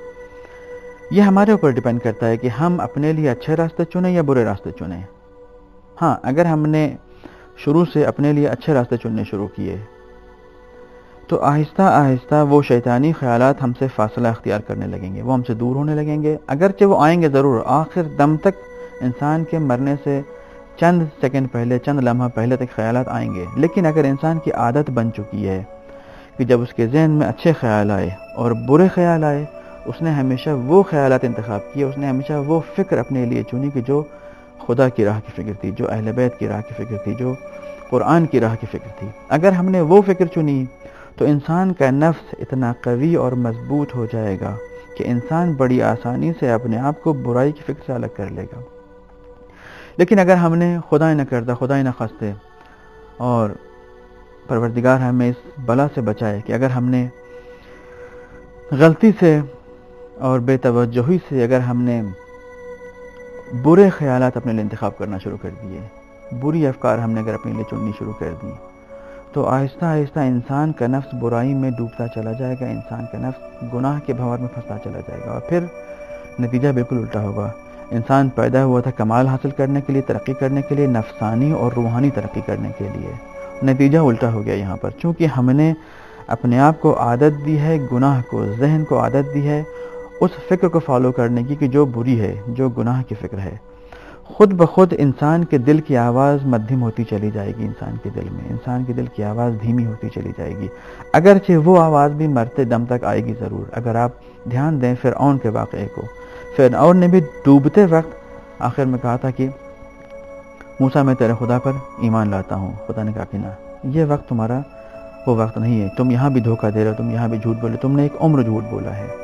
یہ ہمارے اوپر ڈیپینڈ کرتا ہے کہ ہم اپنے لیے اچھے راستے چنیں یا برے راستے چنیں. ہاں، اگر ہم نے شروع سے اپنے لیے اچھے راستے چننے شروع کیے تو آہستہ آہستہ وہ شیطانی خیالات ہم سے فاصلہ اختیار کرنے لگیں گے، وہ ہم سے دور ہونے لگیں گے. اگرچہ وہ آئیں گے ضرور، آخر دم تک انسان کے مرنے سے چند سیکنڈ پہلے، چند لمحہ پہلے تک خیالات آئیں گے. لیکن اگر انسان کی عادت بن چکی ہے کہ جب اس کے ذہن میں اچھے خیال آئے اور برے خیال آئے، اس نے ہمیشہ وہ خیالات انتخاب کیے، اس نے ہمیشہ وہ فکر اپنے لیے چنی کہ جو خدا کی راہ کی فکر تھی، جو اہل بیت کی راہ کی فکر تھی، جو قرآن کی راہ کی فکر تھی. اگر ہم نے وہ فکر چنی تو انسان کا نفس اتنا قوی اور مضبوط ہو جائے گا کہ انسان بڑی آسانی سے اپنے آپ کو برائی کی فکر سے الگ کر لے گا. لیکن اگر ہم نے خدا نہ کردہ، خدا نہ خواستہ، اور پروردگار ہمیں اس بلا سے بچائے کہ اگر ہم نے غلطی سے اور بے توجہی سے اگر ہم نے برے خیالات اپنے لیے انتخاب کرنا شروع کر دیے، بری افکار ہم نے اگر اپنے لیے چننی شروع کر دی، تو آہستہ آہستہ انسان کا نفس برائی میں ڈوبتا چلا جائے گا، انسان کا نفس گناہ کے بھنور میں پھنستا چلا جائے گا. اور پھر نتیجہ بالکل الٹا ہوگا. انسان پیدا ہوا تھا کمال حاصل کرنے کے لیے، ترقی کرنے کے لیے، نفسانی اور روحانی ترقی کرنے کے لیے. نتیجہ الٹا ہو گیا یہاں پر، چونکہ ہم نے اپنے آپ کو عادت دی ہے، گناہ کو، ذہن کو عادت دی ہے اس فکر کو فالو کرنے کی کہ جو بری ہے، جو گناہ کی فکر ہے. خود بخود انسان کے دل کی آواز مدھم ہوتی چلی جائے گی. انسان کے دل میں انسان کے دل کی آواز دھیمی ہوتی چلی جائے گی، اگرچہ وہ آواز بھی مرتے دم تک آئے گی ضرور. اگر آپ دھیان دیں فرعون کے واقعے کو، فرعون نے بھی ڈوبتے وقت آخر میں کہا تھا کہ موسیٰ میں تیرے خدا پر ایمان لاتا ہوں. خدا نے کہا کہ نہ، یہ وقت تمہارا وہ وقت نہیں ہے، تم یہاں بھی دھوکہ دے رہے ہو، تم یہاں بھی جھوٹ بولے، تم نے ایک عمر جھوٹ بولا ہے.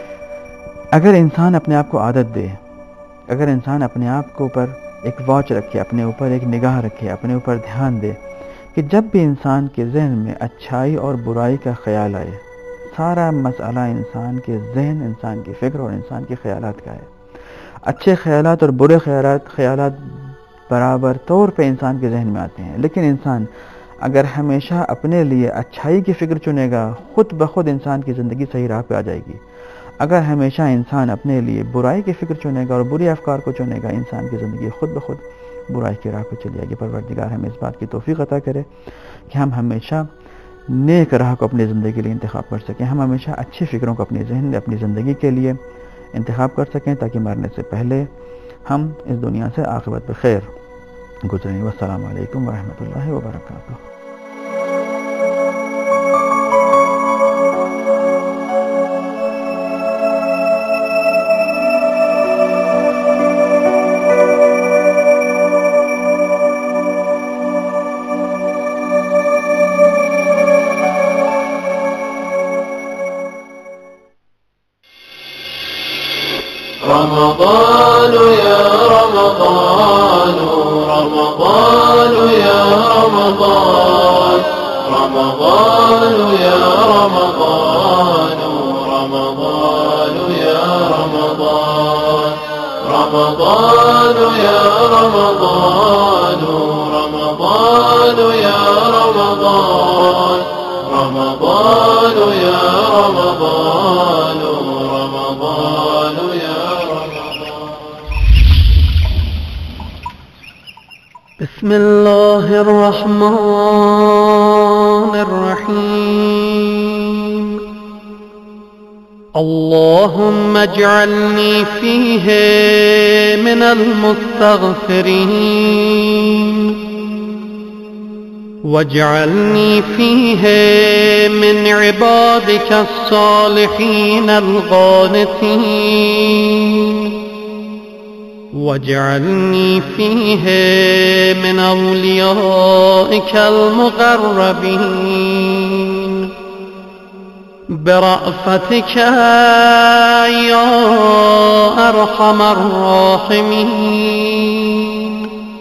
اگر انسان اپنے آپ کو عادت دے، اگر انسان اپنے آپ کے اوپر ایک واچ رکھے، اپنے اوپر ایک نگاہ رکھے، اپنے اوپر دھیان دے کہ جب بھی انسان کے ذہن میں اچھائی اور برائی کا خیال آئے، سارا مسئلہ انسان کے ذہن، انسان کی فکر اور انسان کے خیالات کا ہے. اچھے خیالات اور برے خیالات خیالات برابر طور پہ انسان کے ذہن میں آتے ہیں، لیکن انسان اگر ہمیشہ اپنے لیے اچھائی کی فکر چنے گا، خود بخود انسان کی زندگی صحیح راہ پہ آ جائے گی. اگر ہمیشہ انسان اپنے لیے برائی کی فکر چنے گا اور بری افکار کو چنے گا، انسان کی زندگی خود بخود برائی کی راہ پہ چلی جائے گی. پروردگار ہمیں اس بات کی توفیق عطا کرے کہ ہم ہمیشہ نیک راہ کو اپنی زندگی کے لیے انتخاب کر سکیں، ہم ہمیشہ اچھی فکروں کو اپنے ذہن میں، اپنی زندگی کے لیے انتخاب کر سکیں، تاکہ مرنے سے پہلے ہم اس دنیا سے عاقبت بخیر گزریں. والسلام علیکم ورحمۃ اللہ وبرکاتہ. رمضان يا رمضان رمضان رمضان يا رمضان رمضان يا رمضان رمضان يا رمضان رمضان يا رمضان رمضان يا رمضان رمضان يا رمضان رمضان يا رمضان. بسم الله الرحمن الرحيم. اللهم اجعلني فيه من المستغفرين واجعلني فيه من عبادك الصالحين القانتين واجعلني فيه من أوليائك المقربين برأفتك يا أرحم الراحمين.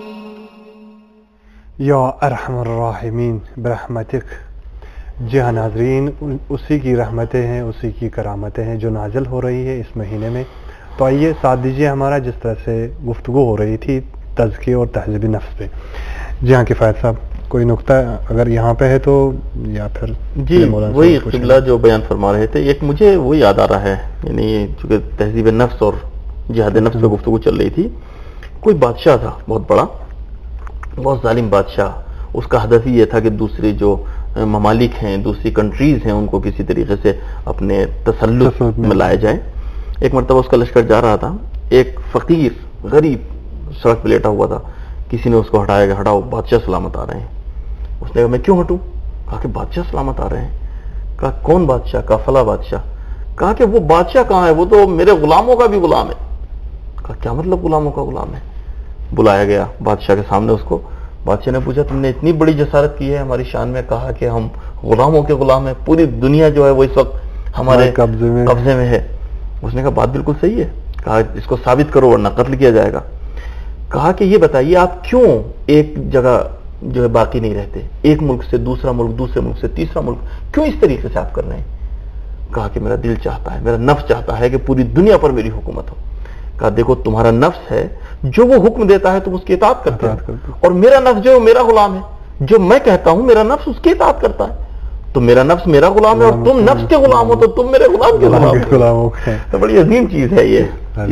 یا ارحم الراحمین برحمتک. جی ہاں ناظرین، اسی کی رحمتیں ہیں، اسی کی کرامتیں ہیں جو نازل ہو رہی ہے اس مہینے میں. تو آئیے ساتھ دیجیے ہمارا، جس طرح سے گفتگو ہو رہی تھی تزکیے اور تہذیب نفس پہ. جی ہاں کفایت صاحب، کوئی نقطہ اگر یہاں پہ ہے تو، یا پھر جی وہی قبلہ جو بیان فرما رہے تھے، ایک مجھے وہ یاد آ رہا ہے، یعنی چونکہ تہذیب نفس اور جہاد نفس پہ گفتگو چل رہی تھی. کوئی بادشاہ تھا بہت بڑا، بہت ظالم بادشاہ. اس کا ہدف یہ تھا کہ دوسرے جو ممالک ہیں، دوسری کنٹریز ہیں، ان کو کسی طریقے سے اپنے تسلط میں لایا جائے. ایک مرتبہ اس کا لشکر جا رہا تھا، ایک فقیر غریب سڑک پہ لیٹا ہوا تھا. کسی نے اس کو ہٹایا کہ ہٹاؤ، بادشاہ سلامت آ رہے ہیں. اس نے کہا میں کیوں ہٹوں؟ کہا کہ بادشاہ سلامت آ رہے ہیں. کہا کون بادشاہ؟ کہا فلاں بادشاہ. کہا کہ وہ بادشاہ کہاں ہے؟ وہ تو میرے غلاموں کا بھی غلام ہے. کہا کیا مطلب غلاموں کا غلام ہے؟ بلایا گیا بادشاہ کے سامنے اس کو. بادشاہ نے پوچھا تم نے اتنی بڑی جسارت کی ہے ہماری شان میں، کہا کہ ہم غلاموں کے غلام ہیں، پوری دنیا جو ہے وہ اس وقت ہمارے قبضے میں ہے. اس نے کہا بات بالکل صحیح ہے. کہا اس کو ثابت کرو ورنہ قتل کیا جائے گا. کہا کہ یہ بتائیے آپ کیوں ایک جگہ جو ہے باقی نہیں رہتے، ایک ملک سے دوسرا ملک، دوسرے ملک سے تیسرا ملک، کیوں اس طریقے سے آپ کر رہے ہیں؟ کہا کہ میرا دل چاہتا ہے، میرا نفس چاہتا ہے کہ پوری دنیا پر میری حکومت ہو. کہا دیکھو تمہارا نفس ہے، جو وہ حکم دیتا ہے تم اس کی اطاعت کرتے ہو، اور میرا نفس جو میرا غلام ہے، جو میں کہتا ہوں میرا نفس اس کی اطاعت کرتا ہے. تو میرا نفس میرا غلام ہے اور تم نفس کے غلام ہو، تو تم میرے غلام کے غلام ہو. تو بڑی عظیم چیز ہے یہ.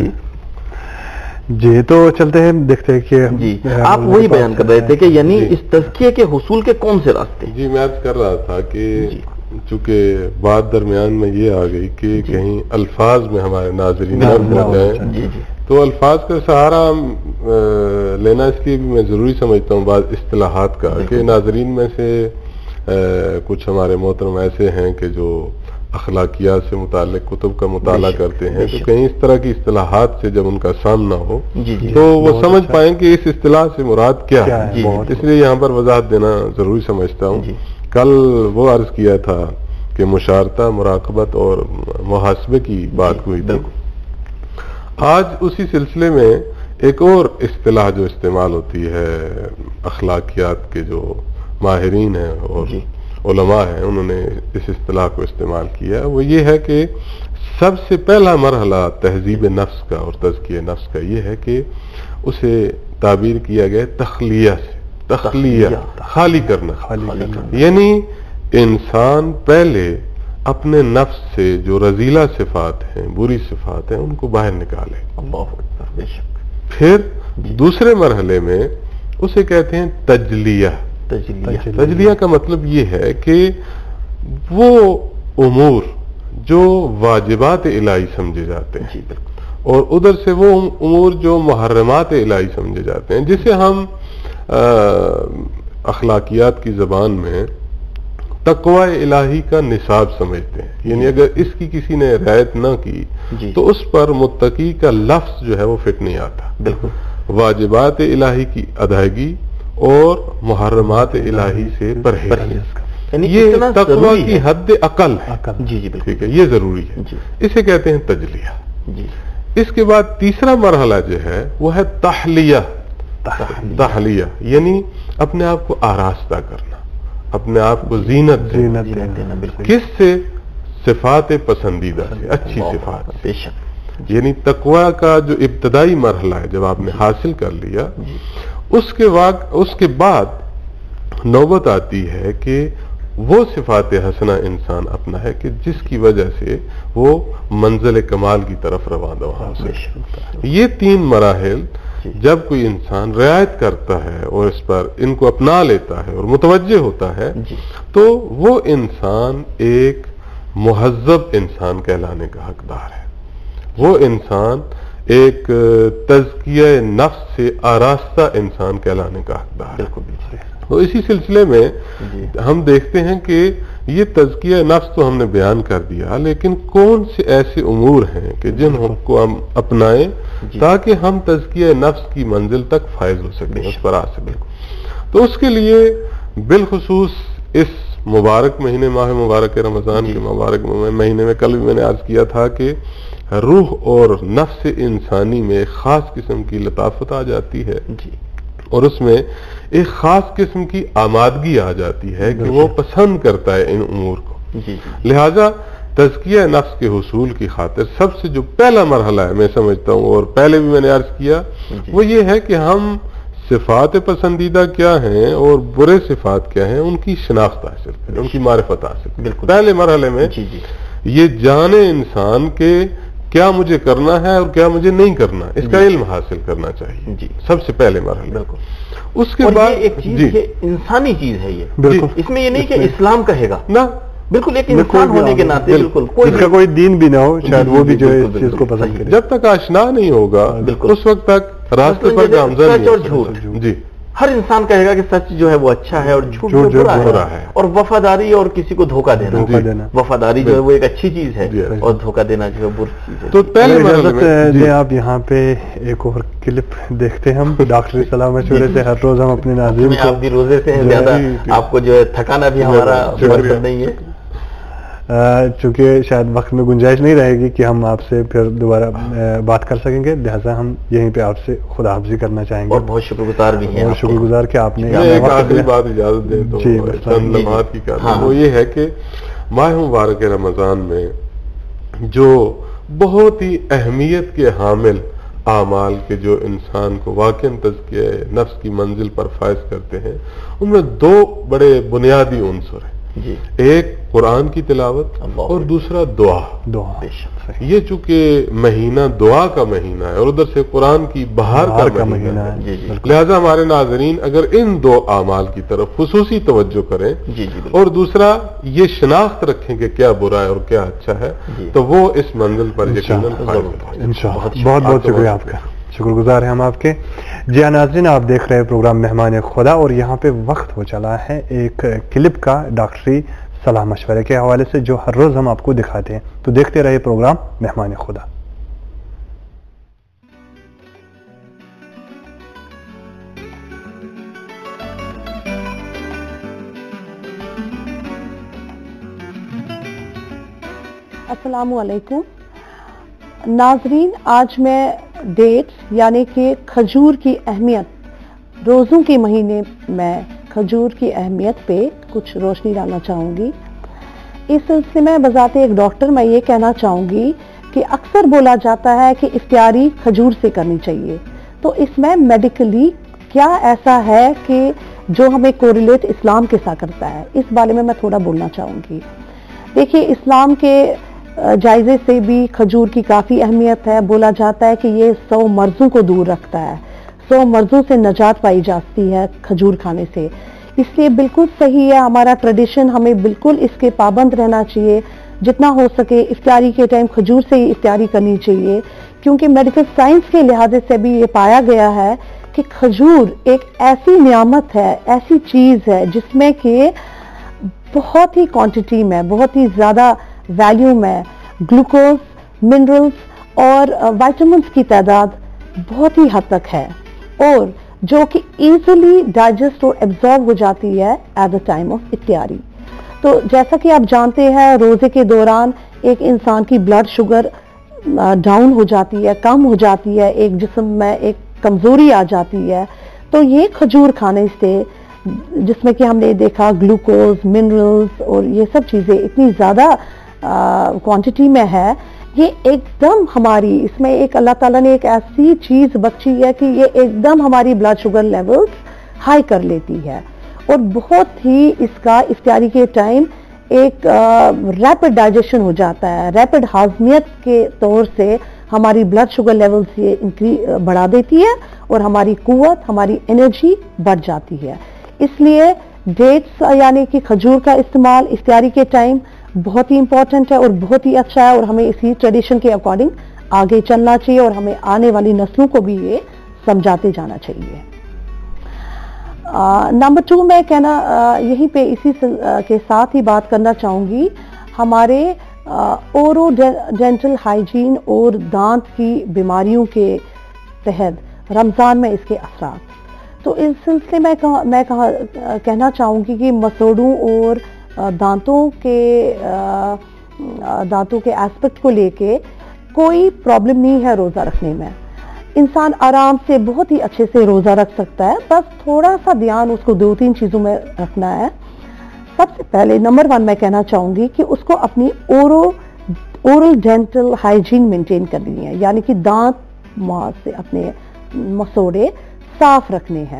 جی تو چلتے ہیں، دیکھتے ہیں کہ جی آپ وہی بیان کر رہے تھے کہ یعنی اس تزکیے کے حصول کے کون سے راستے؟ جی میں عرض کر رہا تھا کہ چونکہ بات درمیان میں یہ آ گئی کہ کہیں الفاظ میں ہمارے ناظرین نہ ہو جائیں، تو الفاظ کا سہارا لینا اس لیے بھی میں ضروری سمجھتا ہوں بعض اصطلاحات کا، کہ ناظرین میں سے کچھ ہمارے محترم ایسے ہیں کہ جو اخلاقیات سے متعلق کتب کا مطالعہ کرتے ہیں، تو کہیں اس طرح کی اصطلاحات سے جب ان کا سامنا ہو تو وہ سمجھ پائیں کہ اس اصطلاح سے مراد کیا ہے. اس لیے یہاں پر وضاحت دینا ضروری سمجھتا ہوں. کل وہ عرض کیا تھا کہ مشارطہ، مراقبت اور محاسبے کی بات ہوئی تھی. آج اسی سلسلے میں ایک اور اصطلاح جو استعمال ہوتی ہے اخلاقیات کے جو ماہرین ہیں اور علماء ہیں، انہوں نے اس اصطلاح کو استعمال کیا، وہ یہ ہے کہ سب سے پہلا مرحلہ تہذیب نفس کا اور تزکیہ نفس کا یہ ہے کہ اسے تعبیر کیا گیا تخلیہ سے. تخلیہ خالی کرنا، یعنی انسان پہلے اپنے نفس سے جو رذیلہ صفات ہیں، بری صفات ہیں، ان کو باہر نکالے. پھر دوسرے مرحلے میں اسے کہتے ہیں تجلیہ. تجلیہ کا مطلب یہ ہے کہ وہ امور جو واجبات الہی سمجھے جاتے ہیں اور ادھر سے وہ امور جو محرمات الہی سمجھے جاتے ہیں، جسے ہم اخلاقیات کی زبان میں تقوی الہی کا نصاب سمجھتے ہیں. یعنی اگر اس کی کسی نے رعایت نہ کی تو اس پر متقی کا لفظ جو ہے وہ فٹ نہیں آتا. بالکل واجبات الہی کی ادائیگی اور محرمات الہی سے پرہیز، یہ تقوی کی حد عقل ہے. جی جی ٹھیک ہے، یہ ضروری ہے. اسے کہتے ہیں تجلیہ. اس کے بعد تیسرا مرحلہ جو ہے وہ ہے تحلیہ. تحلیہ یعنی اپنے آپ کو آراستہ کرنا, اپنے آپ کو زینت دینا. کس سے؟ صفات پسندیدہ سے, اچھی صفات سے. یعنی تقوی کا جو ابتدائی مرحلہ ہے جب آپ نے حاصل کر لیا, اس کے بعد اس کے بعد نوبت آتی ہے کہ وہ صفات حسنہ انسان اپنا ہے کہ جس کی وجہ سے وہ منزل کمال کی طرف رواں ہو سکے. یہ تین مراحل جب کوئی انسان رعایت کرتا ہے اور اس پر ان کو اپنا لیتا ہے اور متوجہ ہوتا ہے تو وہ انسان ایک مہذب انسان کہلانے کا حقدار ہے. وہ انسان ایک تزکیہ نفس سے آراستہ انسان کہلانے کا حقدار ہے. تو اسی سلسلے میں ہم دیکھتے ہیں کہ یہ تزکیہ نفس تو ہم نے بیان کر دیا, لیکن کون سے ایسے امور ہیں کہ جن کو ہم اپنائیں تاکہ ہم تزکیہ نفس کی منزل تک فائز ہو سکیں, اس پر آ سکیں. تو اس کے لیے بالخصوص اس مبارک مہینے, ماہ مبارک رمضان کے مبارک مہینے میں, کل بھی میں نے عرض کیا تھا کہ روح اور نفس انسانی میں ایک خاص قسم کی لطافت آ جاتی ہے اور اس میں ایک خاص قسم کی آمادگی آ جاتی ہے کہ وہ پسند کرتا ہے ان امور کو. لہذا تزکیہ نفس کے حصول کی خاطر سب سے جو پہلا مرحلہ ہے میں سمجھتا ہوں, اور پہلے بھی میں نے عرض کیا, وہ یہ ہے کہ ہم صفات پسندیدہ کیا ہیں اور برے صفات کیا ہیں ان کی شناخت حاصل کریں, ان کی معرفت حاصل کریں. پہلے مرحلے میں یہ جانے انسان کے کیا مجھے کرنا ہے اور کیا مجھے نہیں کرنا, اس کا علم حاصل کرنا چاہیے سب سے پہلے مرحلے. اس کے بعد ایک چیز انسانی چیز ہے, یہ اس میں یہ نہیں کہ اسلام کہے گا نا, بالکل ایک انسان ہونے کے ناطے بالکل کوئی دین بھی نہ ہو شاید وہ بھی جو ہے اس چیز کو پسند کرے. جب تک آشنا نہیں ہوگا اس وقت تک راستے پر گامزن نہیں. جی ہر انسان کہے گا کہ سچ جو ہے وہ اچھا ہے اور جھوٹ جو برا ہے, اور وفاداری اور کسی کو دھوکہ دینا, وفاداری جو ہے وہ ایک اچھی چیز ہے اور دھوکہ دینا جو ہے بری چیز ہے. تو پہلے اجازت آپ یہاں پہ ایک اور کلپ دیکھتے ہیں ہم ڈاکٹری صلاح مشورے سے. ہر روز ہم اپنے ناظرین کو, آپ بھی روزے سے ہیں زیادہ, آپ کو جو ہے تھکانا بھی ہمارا مرکز نہیں ہے, چونکہ شاید وقت میں گنجائش نہیں رہے گی کہ ہم آپ سے پھر دوبارہ بات کر سکیں گے, لہٰذا ہم یہیں پہ آپ سے خدا حافظی کرنا چاہیں گے. اور بہت شکر گزار بھی ہیں, بہت شکر گزار کہ آپ نے ایک آخری بات اجازت دیں تو چند لمحات کی کرنا, وہ یہ ہے کہ ماہ مبارک رمضان میں جو بہت ہی اہمیت کے حامل اعمال کے جو انسان کو واقعاً تزکیہ نفس کی منزل پر فائز کرتے ہیں, ان میں دو بڑے بنیادی عنصر ہیں. ایک قرآن کی تلاوت اور دوسرا دعا. دعا یہ چونکہ مہینہ دعا کا مہینہ ہے اور ادھر سے قرآن کی بہار کا مہینہ ہے, لہذا ہمارے ناظرین اگر ان دو اعمال کی طرف خصوصی توجہ کریں اور دوسرا یہ شناخت رکھیں کہ کیا برا ہے اور کیا اچھا ہے, تو وہ اس منزل پر یقیناً بہت بہت شکریہ آپ کا, شکر گزار ہیں ہم آپ کے. جی ہاں ناظرین, آپ دیکھ رہے ہیں پروگرام مہمان خدا, اور یہاں پہ وقت ہو چلا ہے ایک کلپ کا ڈاکٹری صلاح مشورے کے حوالے سے جو ہر روز ہم آپ کو دکھاتے ہیں. تو دیکھتے رہے پروگرام مہمان خدا. السلام علیکم ناظرین, آج میں ڈیٹس یعنی کہ کھجور کی اہمیت, روزوں کے مہینے میں کھجور کی اہمیت پہ کچھ روشنی ڈالنا چاہوں گی. اس سلسلے میں بذات ایک ڈاکٹر میں یہ کہنا چاہوں گی کہ اکثر بولا جاتا ہے کہ افطاری کھجور سے کرنی چاہیے, تو اس میں میڈیکلی کیا ایسا ہے کہ جو ہمیں کوریلیٹ اسلام کے ساتھ کرتا ہے, اس بارے میں میں تھوڑا بولنا چاہوں گی. دیکھیے, اسلام کے جائزے سے بھی کھجور کی کافی اہمیت ہے. بولا جاتا ہے کہ یہ سو مرضوں کو دور رکھتا ہے, سو مرضوں سے نجات پائی جاتی ہے کھجور کھانے سے. اس لیے بالکل صحیح ہے, ہمارا ٹریڈیشن, ہمیں بالکل اس کے پابند رہنا چاہیے. جتنا ہو سکے افطاری کے ٹائم کھجور سے ہی افطاری کرنی چاہیے, کیونکہ میڈیکل سائنس کے لحاظ سے بھی یہ پایا گیا ہے کہ کھجور ایک ایسی نعمت ہے, ایسی چیز ہے جس میں کہ بہت ہی کوانٹٹی میں, بہت ہی زیادہ ویلیو میں گلوکوز, منرلز اور وائٹامنس کی تعداد بہت ہی حد تک ہے, اور جو کہ ایزیلی ڈائجسٹ اور ایبزارب ہو جاتی ہے ایٹ دا ٹائم آف افطاری. تو جیسا کہ آپ جانتے ہیں روزے کے دوران ایک انسان کی بلڈ شوگر ڈاؤن ہو جاتی ہے، کم ہو جاتی ہے، ایک جسم میں ایک کمزوری آ جاتی ہے، تو یہ کھجور کھانے سے، جس میں کہ ہم نے دیکھا گلوکوز، منرلز اور یہ سب چیزیں اتنی زیادہ کوانٹٹی میں ہے، یہ ایک دم ہماری، اس میں ایک اللہ تعالیٰ نے ایک ایسی چیز بخشی ہے کہ یہ ایک دم ہماری بلڈ شوگر لیولز ہائی کر لیتی ہے، اور بہت ہی اس کا افطاری کے ٹائم ایک ریپڈ ڈائجیشن ہو جاتا ہے، ریپڈ ہاضمیت کے طور سے ہماری بلڈ شوگر لیولز یہ انکری بڑھا دیتی ہے، اور ہماری قوت، ہماری انرجی بڑھ جاتی ہے۔ اس لیے ڈیٹس یعنی کہ کھجور کا استعمال افطاری کے ٹائم بہت ہی امپورٹنٹ ہے اور بہت ہی اچھا ہے، اور ہمیں اسی ٹریڈیشن کے اکارڈنگ آگے چلنا چاہیے، اور ہمیں آنے والی نسلوں کو بھی یہ سمجھاتے جانا چاہیے۔ نمبر ٹو میں کہنا یہیں پہ اسی کے ساتھ ہی بات کرنا چاہوں گی، ہمارے اورو ڈینٹل ہائیجین اور دانت کی بیماریوں کے تحت رمضان میں اس کے اثرات، تو اس سلسلے میں میں کہنا چاہوں گی کہ مسوڑوں اور دانتوں کے دانتوں کے ایسپیکٹ کو لے کے کوئی پرابلم نہیں ہے روزہ رکھنے میں، انسان آرام سے بہت ہی اچھے سے روزہ رکھ سکتا ہے، بس تھوڑا سا دھیان اس کو دو تین چیزوں میں رکھنا ہے۔ سب سے پہلے نمبر ون میں کہنا چاہوں گی کہ اس کو اپنی اورو اورل ڈینٹل ہائیجین مینٹین کرنی ہے، یعنی کہ دانت سے اپنے مسوڑے صاف رکھنے ہیں،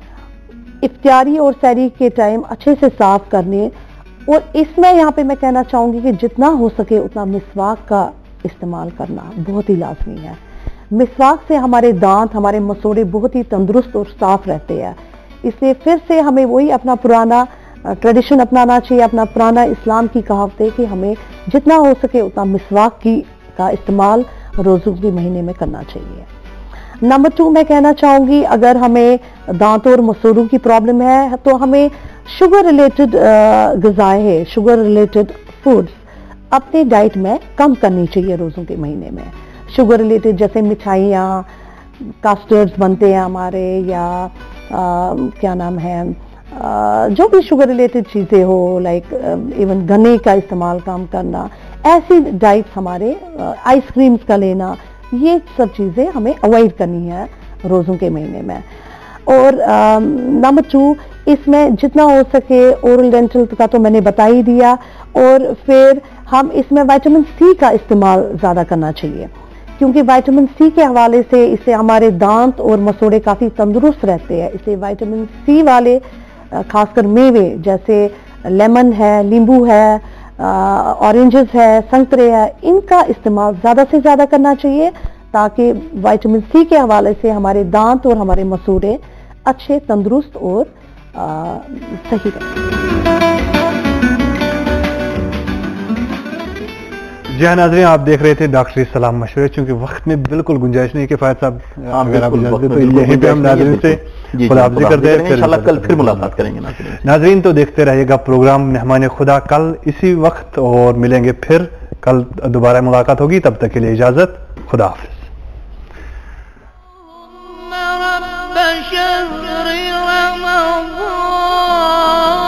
افطاری اور سحری کے ٹائم اچھے سے صاف کرنے، اور اس میں یہاں پہ میں کہنا چاہوں گی کہ جتنا ہو سکے اتنا مسواک کا استعمال کرنا بہت ہی لازمی ہے۔ مسواک سے ہمارے دانت، ہمارے مسوڑے بہت ہی تندرست اور صاف رہتے ہیں، اس لیے پھر سے ہمیں وہی اپنا پرانا ٹریڈیشن اپنانا چاہیے، اپنا پرانا اسلام کی کہاوت ہے کہ ہمیں جتنا ہو سکے اتنا مسواک کی کا استعمال روزوں کے مہینے میں کرنا چاہیے۔ نمبر ٹو میں کہنا چاہوں گی اگر ہمیں دانتوں اور مسوڑوں کی پرابلم ہے تو ہمیں شوگر ریلیٹڈ غذائیں ہے، شوگر ریلیٹڈ فوڈز اپنے ڈائٹ میں کم کرنی چاہیے روزوں کے مہینے میں۔ شوگر ریلیٹڈ جیسے مٹھائیاں، کاسٹرڈز بنتے ہیں ہمارے، یا آ, کیا نام ہے آ, جو بھی شوگر ریلیٹڈ چیزیں ہو، لائک ایون گنے کا استعمال کم کرنا، ایسی ڈائٹس ہمارے، آئس کریمز کا لینا، یہ سب چیزیں ہمیں اوائڈ کرنی ہے روزوں کے مہینے میں۔ اور نمبر ٹو اس میں جتنا ہو سکے اورل ڈینٹل کا تو میں نے بتا ہی دیا، اور پھر ہم اس میں وائٹامن سی کا استعمال زیادہ کرنا چاہیے، کیونکہ وائٹامن سی کے حوالے سے اس سے ہمارے دانت اور مسوڑے کافی تندرست رہتے ہیں، اس لیے وائٹامن سی والے خاص کر میوے جیسے لیمن ہے، لیمبو ہے، اورنجز ہے، سنترے ہے، ان کا استعمال زیادہ سے زیادہ کرنا چاہیے تاکہ وائٹامن سی کے حوالے سے ہمارے دانت اور ہمارے مسوڑے اچھے، تندرست اور صحیح رہیں۔ جی ہاں ناظرین، آپ دیکھ رہے تھے ڈاکٹری سلام مشورے، چونکہ وقت میں بالکل گنجائش نہیں کہ فائد صاحب اگر آپ اجازت دیں تو یہیں پہ ہم ناظرین سے خداحافظی کرتے ہیں، انشاءاللہ کل پھر ملاقات کریں گے ناظرین۔ ناظرین تو دیکھتے رہیے گا پروگرام مہمان خدا کل اسی وقت، اور ملیں گے پھر کل دوبارہ ملاقات ہوگی، تب تک کے لیے اجازت، خدا حافظ۔ رب شهر رمضان